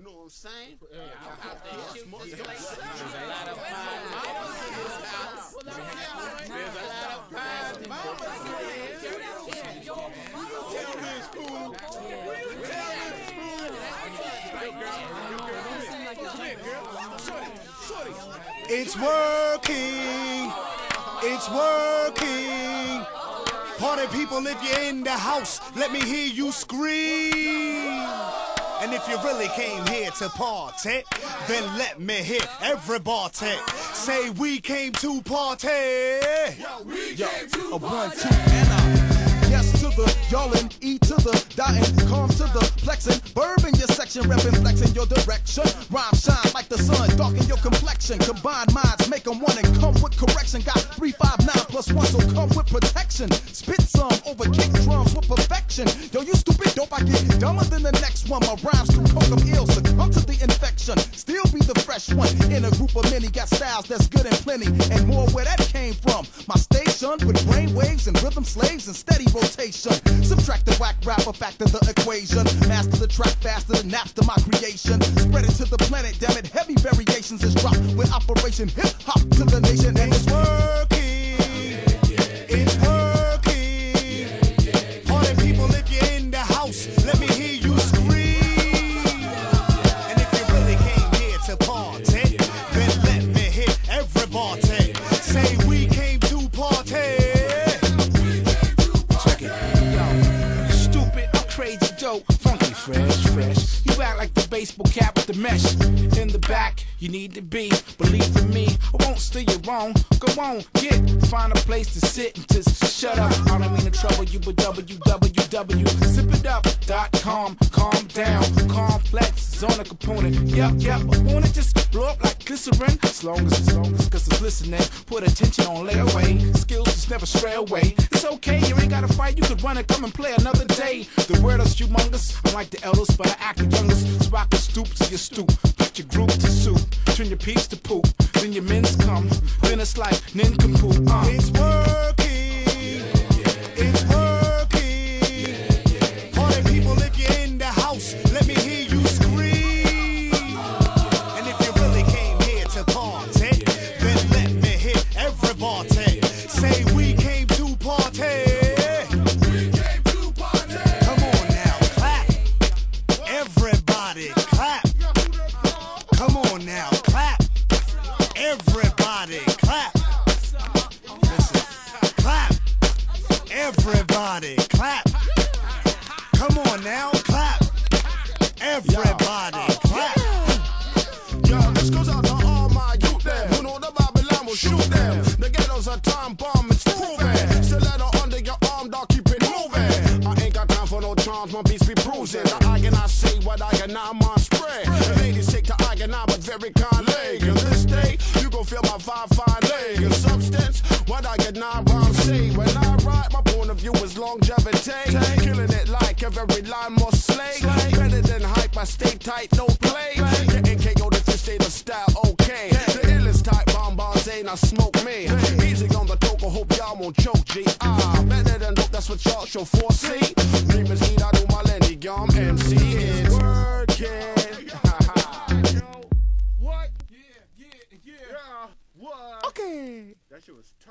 You know what I'm saying? It's working. It's working. Party people, if you're in the house, let me hear you scream. And if you really came here to party, then let me hear everybody say we came to party. We came to party. 1, 2, and yes to the y'all and E to the dotting, calm to the flexing, bourbon your section, reppin' flexing your direction. Rhyme shine like the sun, darken your complexion. Combined minds make them one and come with correction. Got 3, 5, 9 plus 1, so come with protection. Spit some over kick drums with perfection. Yo, you stupid dope, I get dumber than the next one. My rhymes can poke them ill, succumb to the infection. Still be the fresh one in a group of many. Got styles that's good and plenty, and more where that came from. My station with brain waves and rhythm slaves and steady rotation. Subtract the whack rapper, factor the equation. Master the track faster than Napster, my creation. Spread it to the planet, damn it. Heavy variations is dropped with Operation Hip Hop to the nation, and it's working. It's working. Party people, if you're in the house, let me hear you scream. And if you really came here to party, then let me hear everybody say we came to party. Crazy dope, funky, fresh. You act like the baseball cap with the mesh. In the back, you need to be. Believe in me, I won't steer you wrong. Go on, find a place to sit and just shut up. I don't mean to trouble you, but www.sipitup.com. Calm down, complex is on a component. Yep, I wanna just blow up like glycerin. As long as cause it's listening. Put attention on layaway. Skills just never stray away. It's okay, you ain't gotta fight, you could run and come and play another day. The word is humongous, I'm like the elders, but I act the youngest. So I can stoop to your stoop, put your group to soup, turn your peeps to poop, then your men's come, then it's like nincompoop. It's working, it's working. Party people, if you're in the house, let me hear you scream. And if you really came here to party, then let me hear everybody say we came to party. Everybody clap. Come on now, clap. Everybody clap. Listen, clap. Everybody clap. Come on now, clap. Everybody clap. Yo, this goes out to all my youth there who know the Babylon will shoot them. The ghetto's a time bomb, it's proven. Stiletto under your arm, dog, keep it moving. I ain't got time for no charms, my beats be bruising. I cannot say what I cannot, my spread. The ladies take to I cannot, but very kind leg. And this day, you gon' feel my fine leg. In substance, what I cannot rhyme say. When I write, my point of view is longevity. Killing it like every line must slay. Better than hype, I stay tight, no play. Getting KO'd if you stay the style, okay. The illest type bonbons ain't I smoke me. Easy on the toke, I hope y'all won't choke, G. Better than dope, that's what y'all show foresee. Dream is need, I do my Lenny Gum MC. It's working. What? Yeah. What? Okay. That shit was tough.